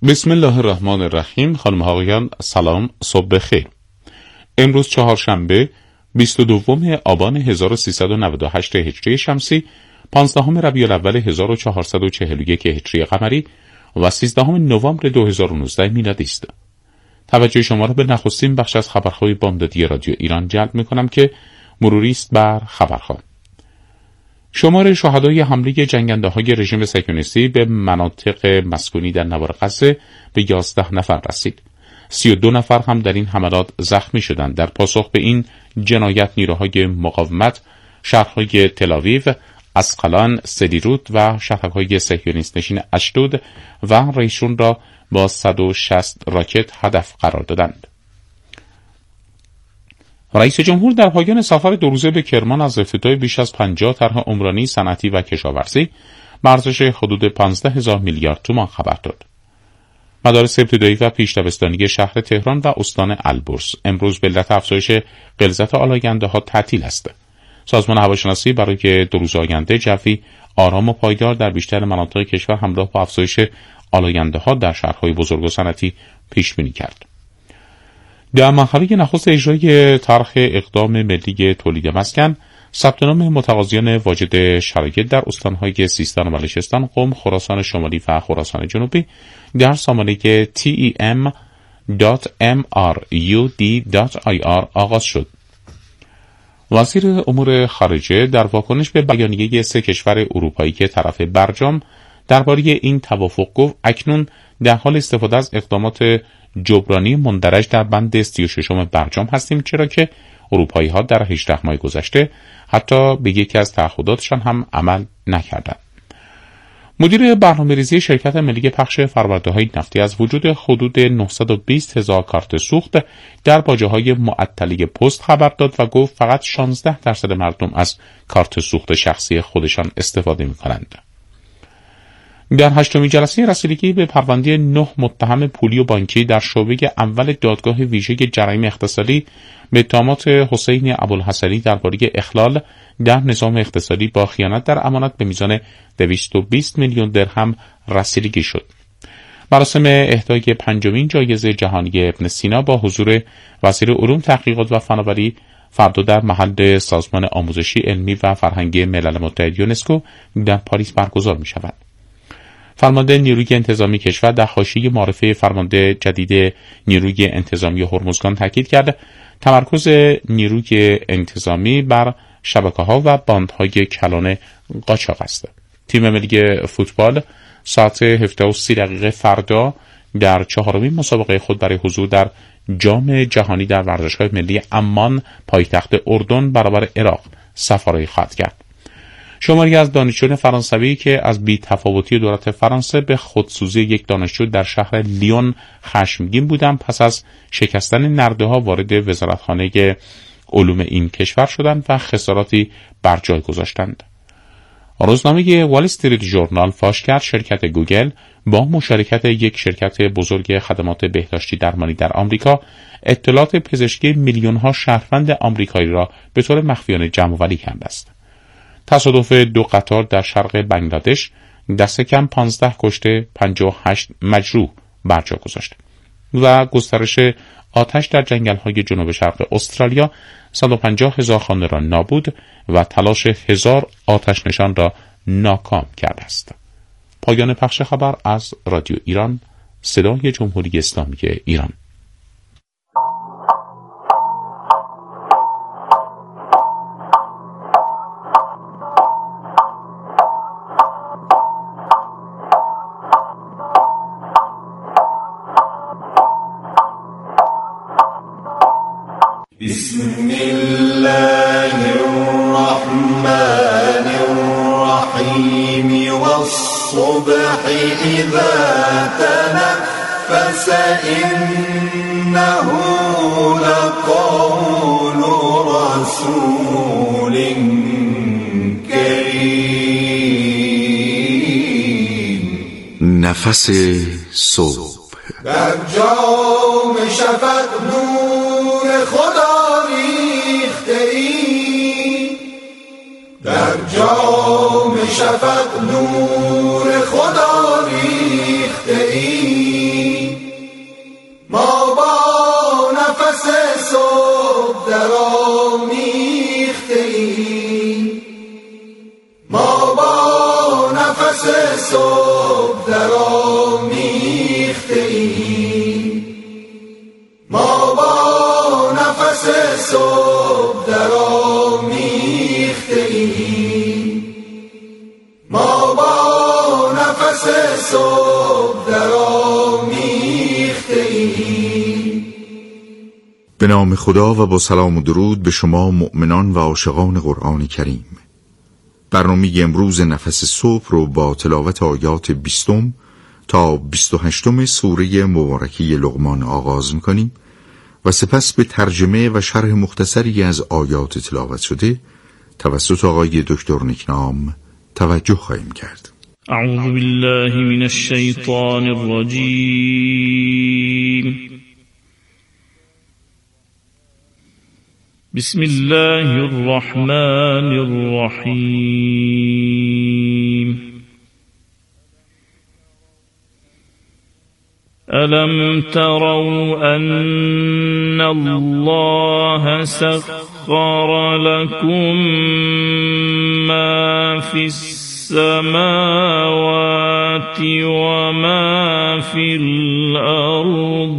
بسم الله الرحمن الرحیم. خانم ها آقایان سلام، صبح بخیر. امروز چهارشنبه 22 آبان 1398 هجری شمسی، 15 ربیع الاول 1441 هجری قمری و 13 نوامبر 2019 میلادی است. توجه شما را به نخستین بخش از خبرهای بامدادی رادیو ایران جلب می‌کنم که مروری است بر خبرها. شمار شهدای حمله جنگنده‌های رژیم صهیونیستی به مناطق مسکونی در نوار غزه به 11 نفر رسید. 32 نفر هم در این حملات زخمی شدند. در پاسخ به این جنایت نیروهای مقاومت شهرهای تل‌آویو، اسقلان، سدیروت و شهرهای صهیونیست نشین اشدود و ریشون را با 160 راکت هدف قرار دادند. رئیس جمهور در پایان سفر 2 روزه به کرمان از افتتاح بیش از 50 طرح عمرانی، صنعتی و کشاورزی به ارزش حدود 15,000 میلیارد تومان خبر داد. مدارس ابتدایی و پیش‌دبستانی شهر تهران و استان البرز امروز به علت افزایش غلظت آلاینده‌ها تعطیل است. سازمان هواشناسی برای 2 روز آینده جوی آرام و پایدار در بیشتر مناطق کشور همراه با افزایش آلاینده‌ها در شهرهای بزرگ و صنعتی پیش بینی کرد. در مرحله نخست اجرای طرح اقدام ملی تولید مسکن، ثبت نام متقاضیان واجد شرایط در استان‌های سیستان و بلوچستان، قم، خراسان شمالی و خراسان جنوبی در سامانه tem.mrud.ir آغاز شد. وزیر امور خارجه در واکنش به بیانیه 3 کشور اروپایی که طرف برجام درباره این توافق گفت اکنون در حال استفاده از اقدامات جبرانی مندرج در بند 36 برجام هستیم، چرا که اروپایی ها در 18 ماه گذشته حتی به یکی از تعهداتشان هم عمل نکردند. مدیر برنامه‌ریزی شرکت ملی پخش فرورده‌های نفتی از وجود حدود 920,000 کارت سوخت در باجه‌های معطلی پست خبر داد و گفت فقط 16% مردم از کارت سوخت شخصی خودشان استفاده می‌کنند. در 8مین جلسه رسیدگی به پرونده 9 متهم پولی و بانکی در شعبه اول دادگاه ویژه جرایم اقتصادی به اتهامات حسین ابوالحسنی درباره اخلال در نظام اقتصادی با خیانت در امانت به میزان 220 میلیون درهم رسیدگی شد. مراسم اهدای 5مین جایزه جهانی ابن سینا با حضور وزیر علوم، تحقیقات و فناوری فردا در محل سازمان آموزشی علمی و فرهنگی ملل متحد یونسکو در پاریس برگزار می شود. فرمانده نیروی انتظامی کشور در حاشیه معرفی فرمانده جدید نیروی انتظامی هرمزگان تاکید کرد تمرکز نیروی انتظامی بر شبکه‌ها و باندهای کلان قاچاق است. تیم ملی فوتبال ساعت 17:30 فردا در 4مین مسابقه خود برای حضور در جام جهانی در ورزشگاه ملی عمان پایتخت اردن برابر عراق سفارایی خواهد کرد. شماری از دانشجویان فرانسوی که از بی‌تفاوتی دولت فرانسه به خودسوزی یک دانشجو در شهر لیون خشمگین بودند پس از شکستن نرده‌ها وارد وزارتخانه علوم این کشور شدند و خساراتی بر جای گذاشتند. روزنامه وال استریت ژورنال فاش کرد شرکت گوگل با مشارکت یک شرکت بزرگ خدمات بهداشتی درمانی در آمریکا اطلاعات پزشکی میلیون‌ها شهروند آمریکایی را به طور مخفیانه جمع‌آوری کرده است. تصادف 2 قطار در شرق بنگلادش دست کم 15 کشته 58 مجروح بر جا گذاشت و گسترش آتش در جنگل‌های جنوب شرق استرالیا 150,000 خانه را نابود و تلاش 1000 آتش نشان را ناکام کرده است. پایان پخش خبر از رادیو ایران، صدای جمهوری اسلامی ایران. بسم الله الرحمن الرحيم والصبح إذا تنفس إنه لقول رسول كريم. نفس صبح در جام شفق نور خدا ریخته ای، در جام شفق نور خدا ریخته ای، صبح درآمیخته ایم، ما با نفس صبح درآمیخته ایم، ما با نفس صبح درآمیخته ایم. به نام خدا و با سلام و درود به شما مؤمنان و عاشقان قرآن کریم. برنامه امروز نفس صبح رو با تلاوت آیات 20 تا 28 سوره مبارکه لقمان آغاز می‌کنیم و سپس به ترجمه و شرح مختصری از آیات تلاوت شده توسط آقای دکتر نکنام توجه خواهیم کرد. اعوذ بالله من الشیطان الرجیم. بسم الله الرحمن الرحیم. ألم تروا أن الله سخر لكم ما في السماوات وما في الأرض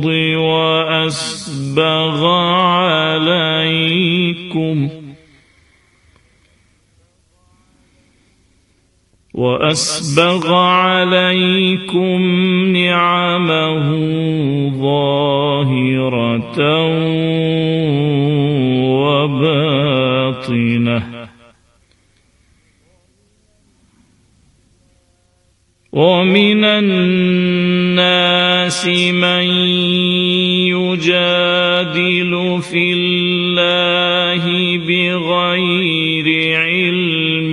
وأسبغ عليكم نعمه ظاهرة وباطنة ومن الناس من يجادل في الله بغير علم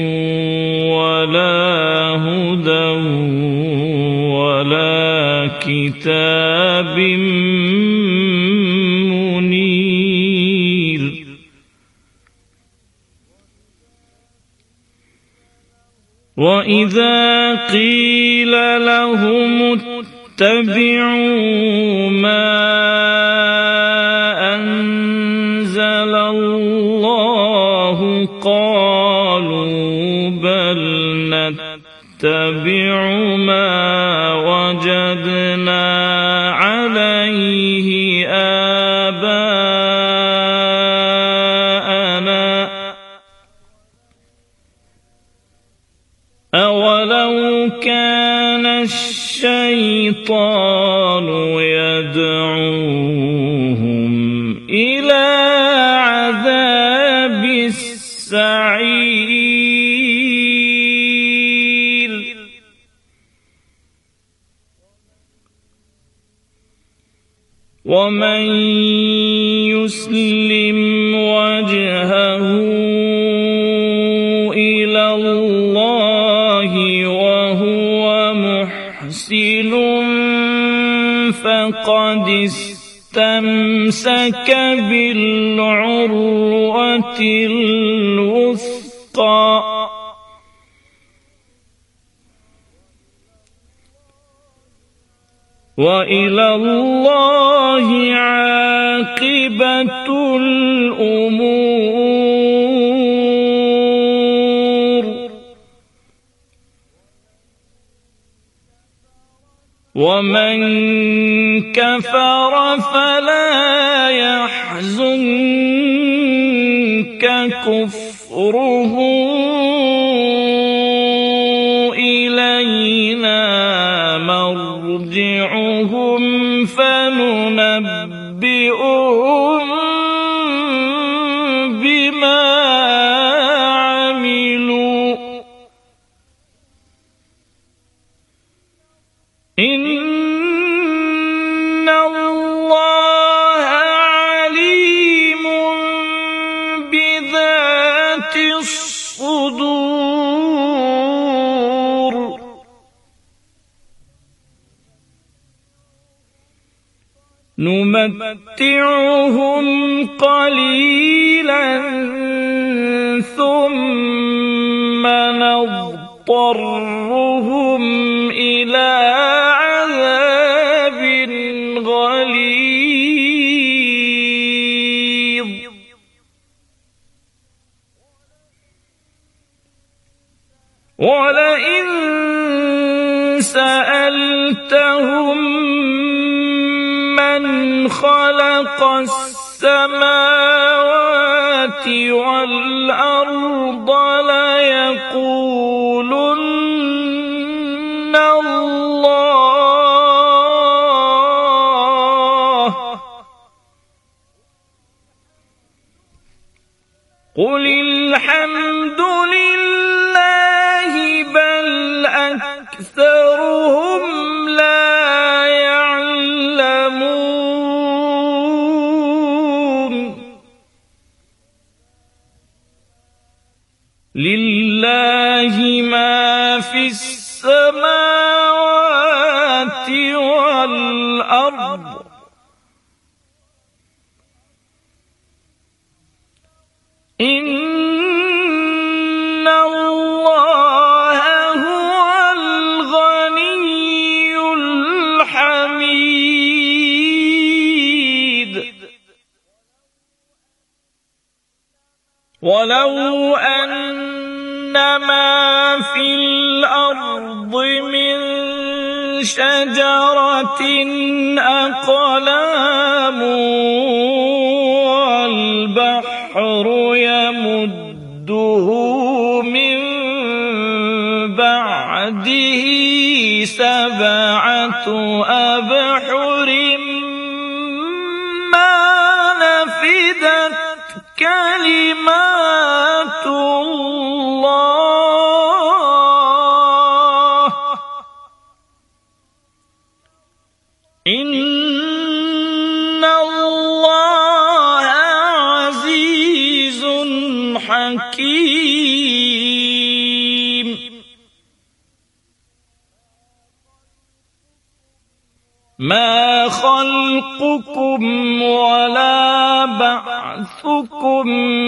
ولا هدى ولا كتاب منير. وإذا قيل لهم اتبعوا ما أنزل الله قالوا بل نتبع ما وجدنا عليه آباءنا أولو كان الشيطان يدعوهم إلى عذاب السعير. ومن يسلم وجهه إلى الله وهو محسن فقد استمسك بالعروة الوثقى وإلى الله عاقبة الأمور. ومن كفر فلا يحزنك كفره إلينا مرجعهم فننبئهم بما عملوا إن الله عليم بذات الصدور. نمتعهم قليلا ثم نضطرهم إلى عذاب غليظ. ولئن سألتهم من خلق السماوات والأرض ليقولن الله قل الحمد لله بل أكثرهم لا يعلمون لله ما في السماوات والأرض إن الله هو الغني الحميد ولو أن ما في الأرض من شجرة أقلام والبحر يمده من بعده سبعة أبحر ما نفدت كلمات الله إن الله عزيز حكيم ما خلقكم ولا بعثكم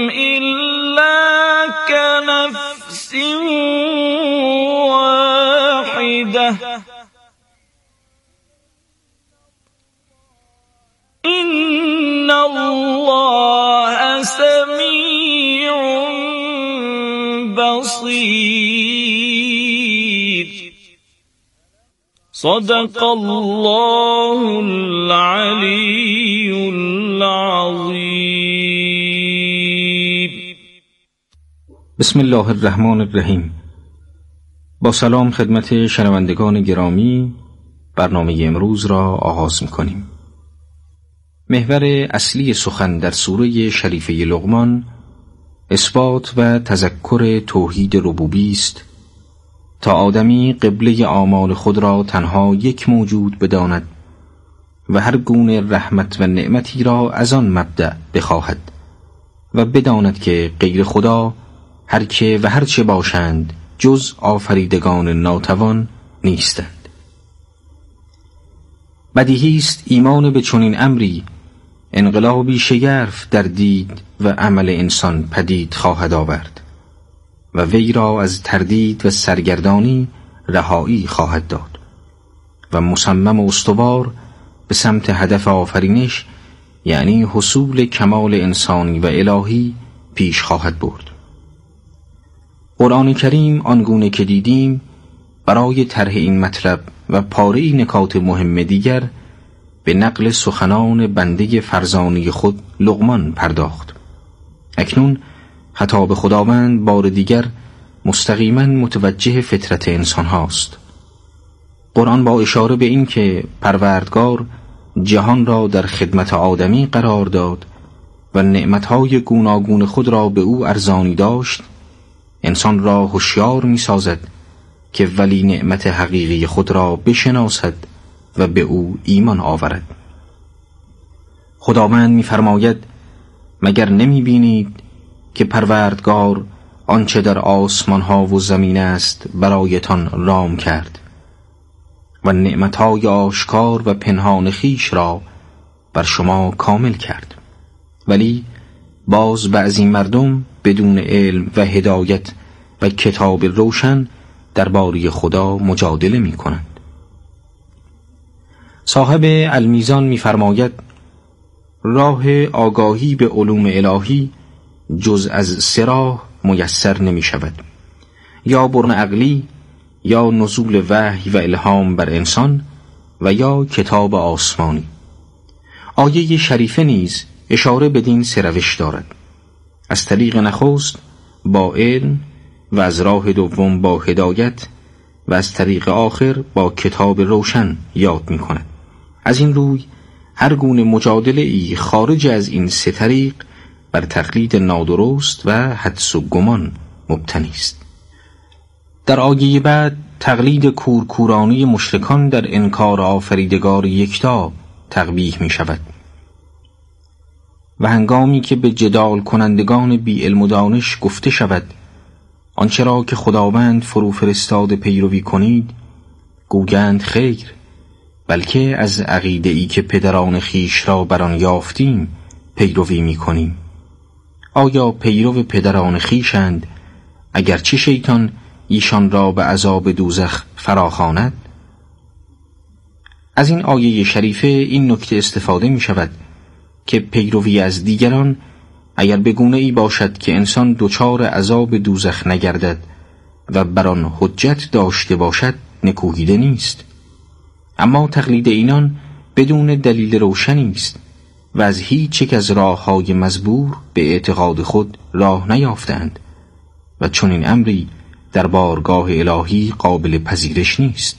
إلا كنفس واحدة إن الله سميع بصير صدق الله العلي العظيم. بسم الله الرحمن الرحیم. با سلام خدمت شنوندگان گرامی، برنامه امروز را آغاز می‌کنیم. محور اصلی سخن در سوره شریفه لقمان اثبات و تذکر توحید ربوبی است تا آدمی قبله اعمال خود را تنها یک موجود بداند و هر گونه رحمت و نعمتی را از آن مبدأ بخواهد و بداند که غیر خدا هر که و هر چه باشند جز آفریدگان ناتوان نیستند. بدیهی است ایمان به چنین امری انقلابی شگرف در دید و عمل انسان پدید خواهد آورد و وی را از تردید و سرگردانی رهایی خواهد داد و مصمم و استوار به سمت هدف آفرینش، یعنی حصول کمال انسانی و الهی، پیش خواهد برد. قرآن کریم آنگونه که دیدیم برای طرح این مطلب و پاره نکات مهم دیگر به نقل سخنان بنده فرزانه خود لقمان پرداخت. اکنون خطاب خداوند بار دیگر مستقیما متوجه فطرت انسان هاست. قرآن با اشاره به این که پروردگار جهان را در خدمت آدمی قرار داد و نعمتهای گوناگون خود را به او ارزانی داشت، انسان را هوشیار می سازد که ولی نعمت حقیقی خود را بشناسد و به او ایمان آورد. خداوند می فرماید مگر نمی بینید که پروردگار آنچه در آسمان ها و زمین است برایتان رام کرد و نعمتهای آشکار و پنهان خیش را بر شما کامل کرد، ولی باز بعضی مردم بدون علم و هدایت و کتاب روشن درباره خدا مجادله می کنند. صاحب المیزان می فرماید راه آگاهی به علوم الهی جز از سه راه میسر نمی شود: یا برون عقلی یا نزول وحی و الهام بر انسان و یا کتاب آسمانی. آیه شریفه نیز اشاره بدین سه روش دارد. از طریق نخست با علم و از راه دوم با هدایت و از طریق آخر با کتاب روشن یاد می کند. از این روی هر گونه مجادله ای خارج از این سه طریق بر تقلید نادرست و حدس و گمان مبتنی است. در آیه بعد تقلید کورکورانه مشرکان در انکار آفریدگار یکتا تقبیح می شود و هنگامی که به جدال کنندگان بی علم و دانش گفته شود آنچه را که خداوند فرو فرستاده پیروی کنید، گویند خیر، بلکه از عقیده ای که پدران خیش را بر آن یافتیم پیروی می کنیم. آیا پیرو پدران خیشند اگرچه شیطان ایشان را به عذاب دوزخ فراخواند؟ از این آیه شریفه این نکته استفاده می شود که پیروی از دیگران اگر به گونه ای باشد که انسان دچار عذاب دوزخ نگردد و بر آن حجت داشته باشد نکوهیده نیست، اما تقلید اینان بدون دلیل روشنی است و از هیچ یک از راه‌های مزبور به اعتقاد خود راه نیافتند و چنین امری در بارگاه الهی قابل پذیرش نیست.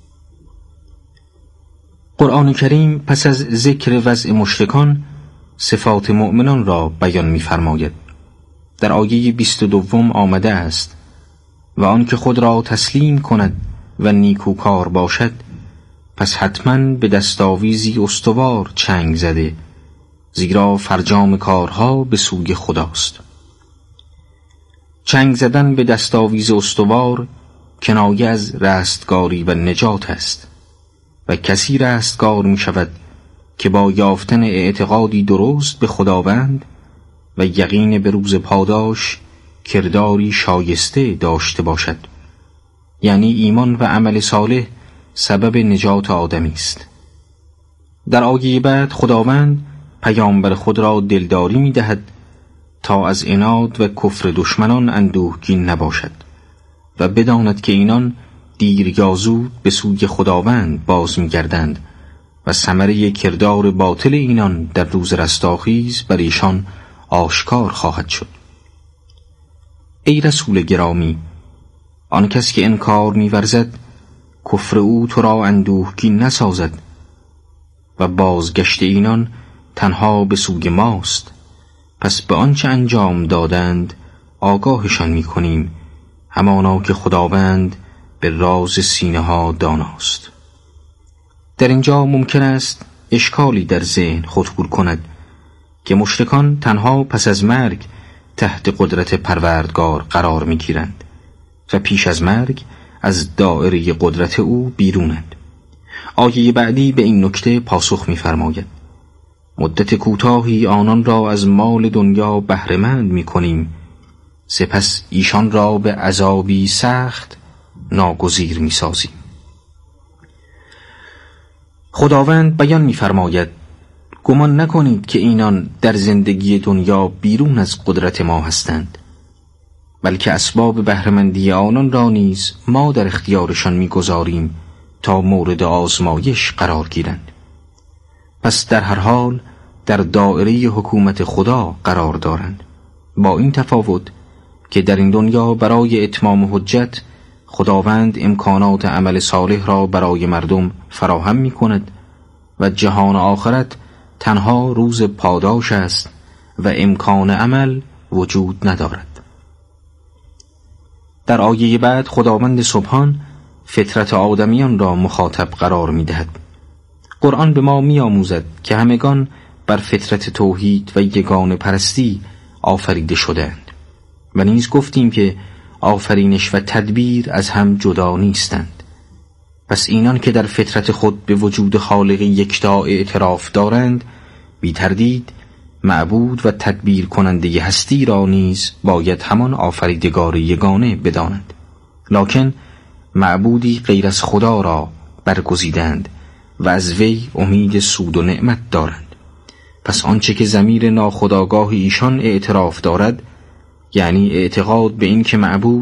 قرآن کریم پس از ذکر وضع مشرکان صفات مؤمنان را بیان می‌فرماید. در آیه 22 آمده است: و آن که خود را تسلیم کند و نیکوکار باشد پس حتما به دستاویزی استوار چنگ زده، زیرا فرجام کارها به سوی خداست. چنگ زدن به دستاویز استوار کنایه از رستگاری و نجات است و کسی رستگار می شود که با یافتن اعتقادی درست به خداوند و یقین به روز پاداش کرداری شایسته داشته باشد، یعنی ایمان و عمل صالح سبب نجات آدمی است. در آیه بعد خداوند پیامبر خود را دلداری می دهد تا از عناد و کفر دشمنان اندوهگین نباشد و بداند که اینان دیر یا زود به سوی خداوند باز می گردند و ثمره کردار باطل اینان در روز رستاخیز بر ایشان آشکار خواهد شد. ای رسول گرامی، آن کس که انکار می ورزد کفر او تو را اندوهگین نسازد و بازگشت اینان تنها به سوی ماست، پس به آنچه انجام دادند آگاهشان می کنیم، همانا که خداوند به راز سینه ها داناست. در اینجا ممکن است اشکالی در ذهن خطور کند که مشرکان تنها پس از مرگ تحت قدرت پروردگار قرار می گیرند و پیش از مرگ از دائره قدرت او بیرونند. آیه بعدی به این نکته پاسخ می فرماید: مدت کوتاهی آنان را از مال دنیا بهره‌مند می کنیم، سپس ایشان را به عذابی سخت ناگزیر می سازیم. خداوند بیان می فرماید: گمان نکنید که اینان در زندگی دنیا بیرون از قدرت ما هستند، بلکه اسباب بهره‌مندی آنان را نیز ما در اختیارشان می گذاریم تا مورد آزمایش قرار گیرند. پس در هر حال در دائره حکومت خدا قرار دارند، با این تفاوت که در این دنیا برای اتمام حجت خداوند امکانات عمل صالح را برای مردم فراهم می کند و جهان آخرت تنها روز پاداش است و امکان عمل وجود ندارد. در آیه بعد خداوند سبحان فطرت آدمیان را مخاطب قرار می دهد. قرآن به ما می آموزد که همگان بر فطرت توحید و یگانه پرستی آفریده شدند و نیز گفتیم که آفرینش و تدبیر از هم جدا نیستند. پس اینان که در فطرت خود به وجود خالق یکتا اعتراف دارند، بی تردید معبود و تدبیر کننده هستی را نیز باید همان آفریدگار یگانه بدانند، لکن معبودی غیر از خدا را برگزیدند و از وی امید سود و نعمت دارند. پس آنچه که ضمیر ناخودآگاه ایشان اعتراف دارد، یعنی اعتقاد به این که معبود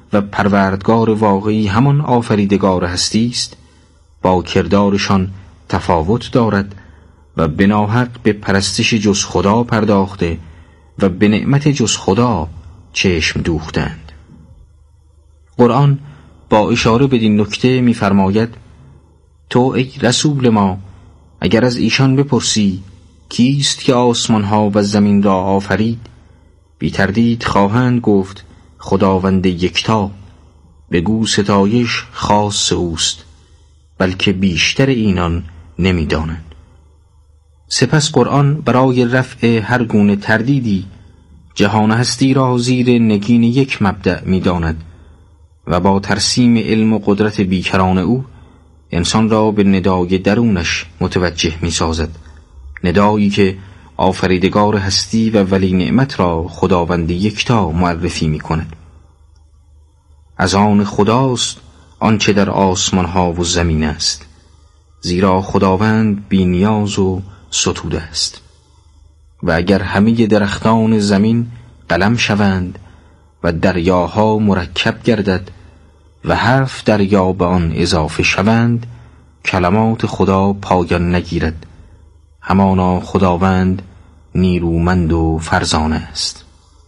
و پروردگار واقعی همان آفریدگار هستی است، با کردارشان تفاوت دارد و به ناحق به پرستش جز خدا پرداخته و به نعمت جز خدا چشم دوختند. قرآن با اشاره بدین نکته می‌فرماید: تو ای رسول ما اگر از ایشان بپرسی کیست که آسمان‌ها و زمین را آفرید، بی تردید خواهند گفت خداوند یکتا، بگو ستایش خاص اوست، بلکه بیشتر اینان نمی‌دانند. سپس قرآن برای رفع هر گونه تردیدی جهان هستی را زیر نگین یک مبدأ می‌داند و با ترسیم علم و قدرت بیکران او انسان را به ندای درونش متوجه می‌سازد، ندایی که آفریدگار هستی و ولی نعمت را خداوند یکتا معرفی می‌کند. از آن خداست آنچه در آسمان‌ها و زمین است، زیرا خداوند بی نیاز و ستوده است. و اگر همه درختان زمین قلم شوند و دریاها مرکب گردد و 7 دریا به آن اضافه شوند، کلمات خدا پایان نگیرد. همانا خداوند نیرومند و فرزانه است.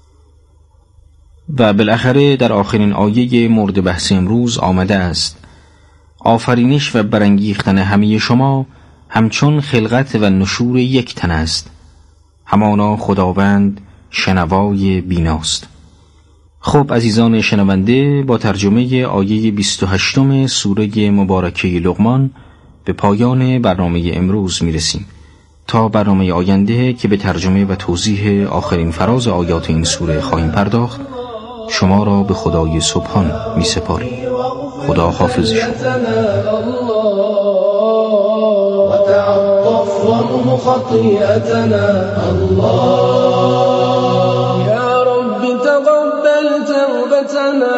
و بالاخره در آخرین آیه مورد بحث امروز آمده است: آفرینش و برانگیختن همه شما همچون خلقت و نشور یک تن است، همانا خداوند شنوای بیناست. خب عزیزان شنونده، با ترجمه آیه 28 سوره مبارکه لقمان به پایان برنامه امروز میرسیم. تا برنامه آینده که به ترجمه و توضیح آخرین فراز آیات این سوره خواهیم پرداخت، شما را به خدای سبحان می سپاریم. خدا حافظ شما. وتعطف خطيئتنا الله يا رب تقبل توبتنا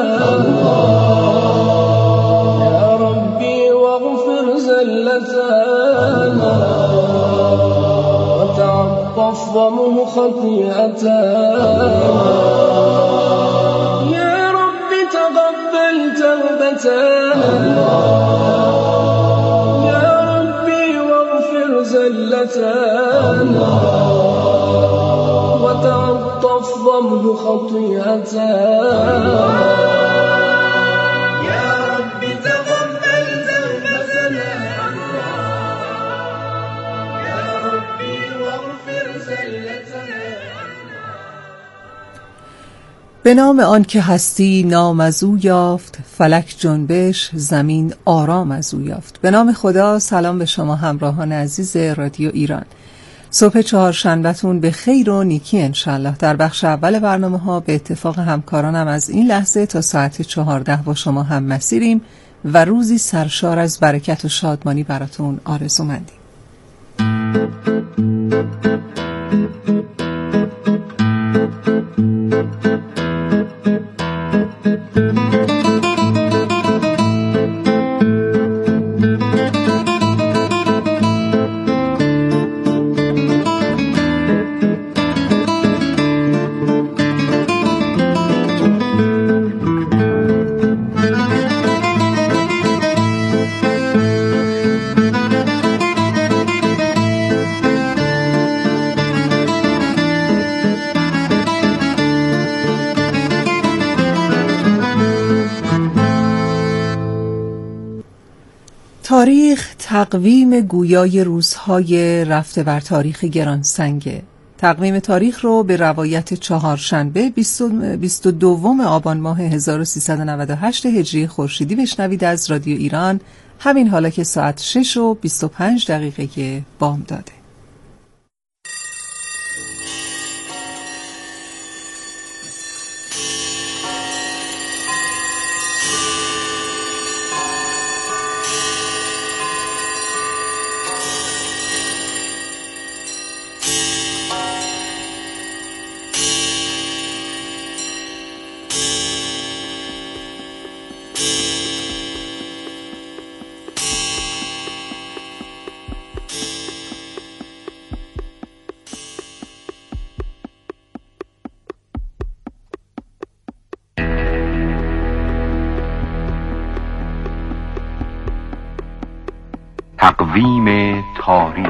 الله يا ربي واغفر زلتنا وتعطف خطيئتنا يا رب تقبل توبتنا زلتنا وتعطف ضمن خطيئتنا يا رب تقبل توبتنا يا ربي واغفر زلتنا. به نام آن که هستی نام از او یافت، فلک جنبش زمین آرام از او یافت. به نام خدا. سلام به شما همراهان عزیز رادیو ایران. صبح چهارشنبه‌تون به خیر و نیکی انشالله. در بخش اول برنامه ها به اتفاق همکارانم از این لحظه تا ساعت 14 با شما هم مسیریم و روزی سرشار از برکت و شادمانی براتون آرزومندیم. تاریخ تقویم گویای روزهای رفته بر تاریخ گرانسنگه. تقویم تاریخ رو به روایت چهارشنبه 22 آبان ماه 1398 هجری خورشیدی بشنوید از رادیو ایران، همین حالا که ساعت 6:25 بامداده. تقویم تاریخ.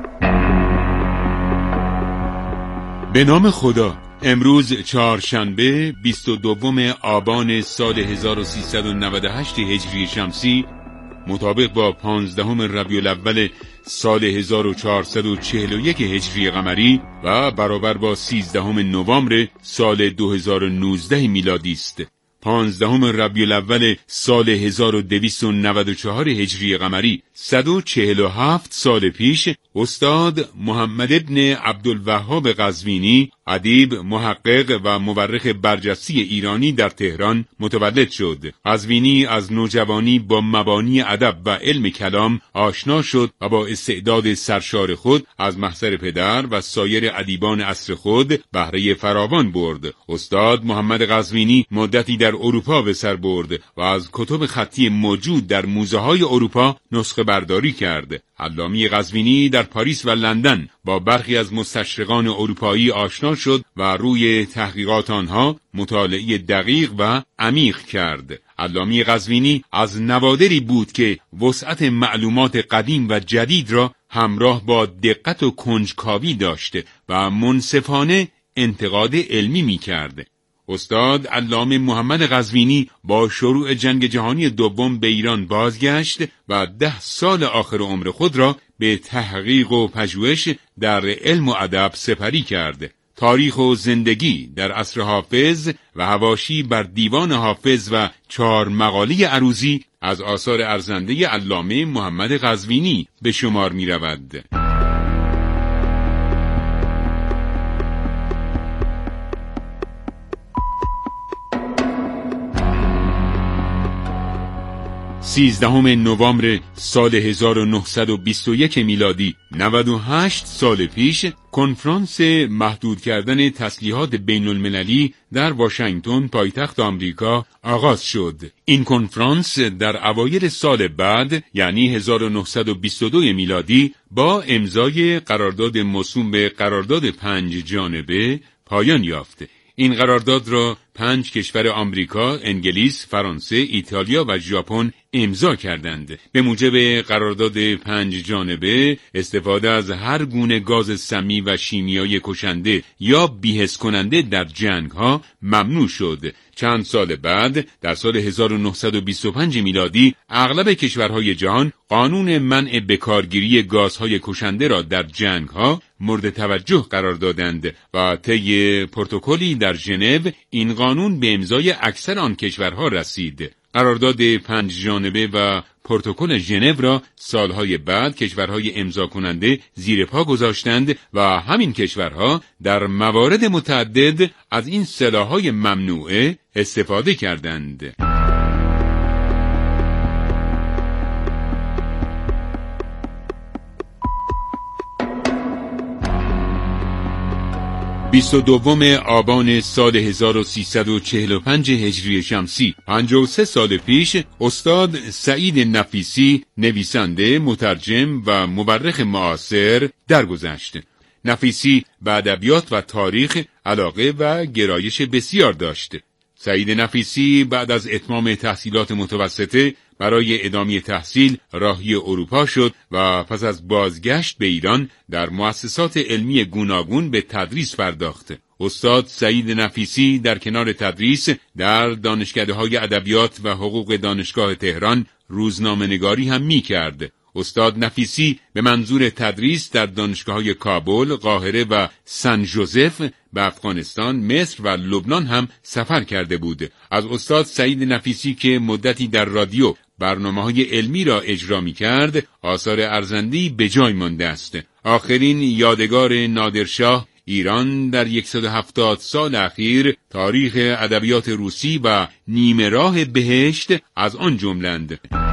به نام خدا. امروز چهارشنبه 22 آبان سال 1398 هجری شمسی، مطابق با 15 ربیع الاول سال 1441 هجری قمری و برابر با 13 نوامبر سال 2019 میلادی است. 15 ربیع الاول سال 1294 هجری قمری، 147 سال پیش، استاد محمد ابن عبدالوهاب قزوینی، ادیب، محقق و مورخ برجسته ایرانی در تهران متولد شد. قزوینی از نوجوانی با مبانی ادب و علم کلام آشنا شد و با استعداد سرشار خود از محضر پدر و سایر ادیبان عصر خود بهره فراوان برد. استاد محمد قزوینی مدتی در اروپا به سر برد و از کتب خطی موجود در موزه‌های اروپا نسخه برداری کرد. علامی قزوینی در پاریس و لندن با برخی از مستشرقان اروپایی آشنا شد و روی تحقیقات آنها مطالعه دقیق و عمیق کرد. علامی قزوینی از نوادری بود که وسعت معلومات قدیم و جدید را همراه با دقت و کنجکاوی داشت و منصفانه انتقاد علمی می کرد. استاد علامه محمد قزوینی با شروع جنگ جهانی دوم به ایران بازگشت و 10 سال آخر عمر خود را به تحقیق و پژوهش در علم و ادب سپری کرد. تاریخ و زندگی در عصر حافظ و حواشی بر دیوان حافظ و 4 مقاله عروضی از آثار ارزنده علامه محمد قزوینی به شمار می رود. سیزدهم نوامبر سال 1921 میلادی، 98 سال پیش، کنفرانس محدود کردن تسلیحات بین المللی در واشنگتن پایتخت آمریکا آغاز شد. این کنفرانس در اوایل سال بعد یعنی 1922 میلادی با امضای قرارداد موسوم به قرارداد 5 جانبه پایان یافت. این قرارداد را 5 کشور آمریکا، انگلیس، فرانسه، ایتالیا و ژاپن امضا کردند. به موجب قرارداد 5 جانبه، استفاده از هر گونه گاز سمی و شیمیایی کشنده یا بی‌حس کننده در جنگ‌ها ممنوع شد. چند سال بعد، در سال 1925 میلادی، اغلب کشورهای جهان قانون منع بکارگیری گازهای کشنده را در جنگ‌ها مورد توجه قرار دادند و طی پروتکلی در ژنو این قانون به امضای اکثر آن کشورها رسید. قرارداد 5 جانبه و پروتکل ژنو را سالهای بعد کشورهای امضا کننده زیر پا گذاشتند و همین کشورها در موارد متعدد از این سلاح‌های ممنوعه استفاده کردند. 22 آبان سال 1345 هجری شمسی، 53 سال پیش، استاد سعید نفیسی، نویسنده، مترجم و مورخ معاصر درگذشت. نفیسی به ادبیات و تاریخ علاقه و گرایش بسیار داشت. سعید نفیسی بعد از اتمام تحصیلات متوسطه برای ادامه تحصیل راهی اروپا شد و پس از بازگشت به ایران در مؤسسات علمی گوناگون به تدریس پرداخت. استاد سعید نفیسی در کنار تدریس در دانشکده‌های ادبیات و حقوق دانشگاه تهران روزنامه‌نگاری هم می‌کرد. استاد نفیسی به منظور تدریس در دانشگاه‌های کابل، قاهره و سن ژوزف به افغانستان، مصر و لبنان هم سفر کرده بود. از استاد سعید نفیسی که مدتی در رادیو برنامه‌های علمی را اجرا می‌کرد، آثار ارزنده‌ای به جای مانده است. آخرین یادگار نادرشاه، ایران در 170 سال اخیر، تاریخ ادبیات روسی و نیمه راه بهشت از آن جملند.